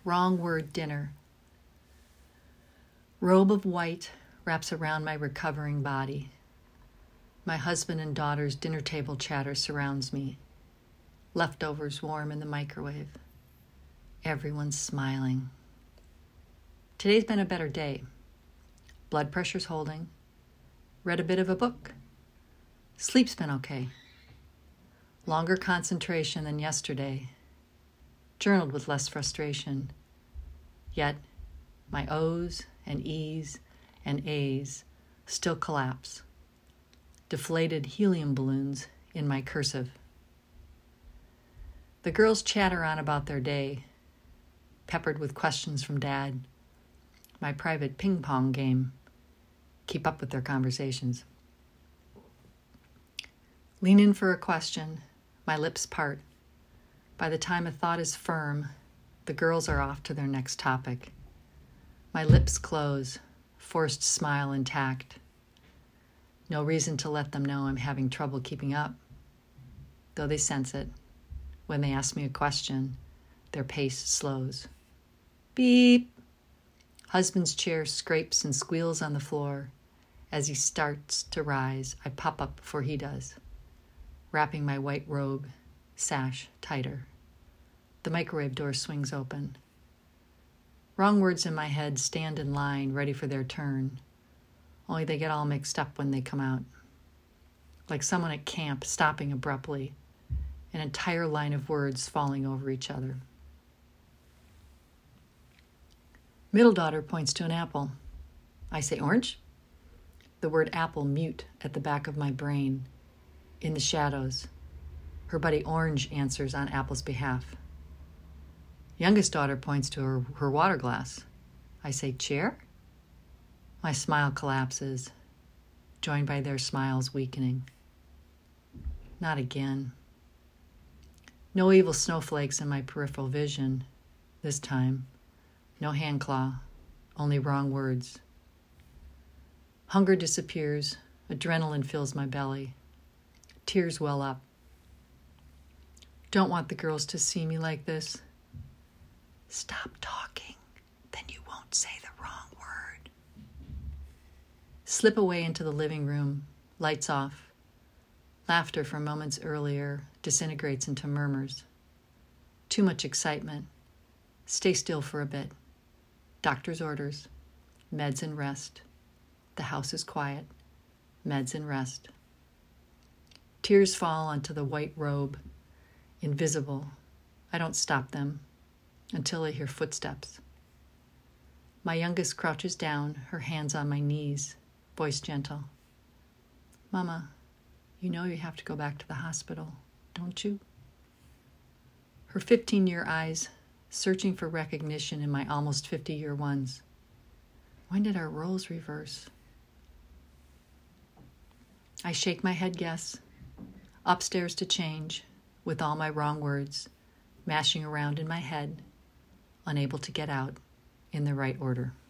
Wrong word dinner. Robe of white wraps around my recovering body. My husband and daughter's dinner table chatter surrounds me. Leftovers warm in the microwave. Everyone's smiling. Today's been a better day. Blood pressure's holding. Read a bit of a book. Sleep's been okay. Longer concentration than yesterday. Journaled with less frustration. Yet, my O's and E's and A's still collapse. Deflated helium balloons in my cursive. The girls chatter on about their day, peppered with questions from Dad. My private ping pong game. Keep up with their conversations. Lean in for a question. My lips part. By the time a thought is firm, the girls are off to their next topic. My lips close, forced smile intact. No reason to let them know I'm having trouble keeping up, though they sense it. When they ask me a question, their pace slows. Beep! Husband's chair scrapes and squeals on the floor. As he starts to rise, I pop up before he does, wrapping my white robe, sash tighter. The microwave door swings open. Wrong words in my head stand in line, ready for their turn. Only they get all mixed up when they come out. Like someone at camp stopping abruptly, an entire line of words falling over each other. Middle daughter points to an apple. I say, orange? The word apple mute at the back of my brain, in the shadows. Her buddy Orange answers on Apple's behalf. Youngest daughter points to her water glass. I say, chair? My smile collapses, joined by their smiles weakening. Not again. No evil snowflakes in my peripheral vision, this time. No hand claw, only wrong words. Hunger disappears, adrenaline fills my belly. Tears well up. Don't want the girls to see me like this. Stop talking, then you won't say the wrong word. Slip away into the living room, lights off. Laughter from moments earlier disintegrates into murmurs. Too much excitement. Stay still for a bit. Doctor's orders. Meds and rest. The house is quiet. Meds and rest. Tears fall onto the white robe. Invisible. I don't stop them until I hear footsteps. My youngest crouches down, her hands on my knees, voice gentle. Mama, you know you have to go back to the hospital, don't you? Her 15-year eyes searching for recognition in my almost 50-year ones. When did our roles reverse? I shake my head yes. Upstairs to change, with all my wrong words, mashing around in my head, unable to get out in the right order.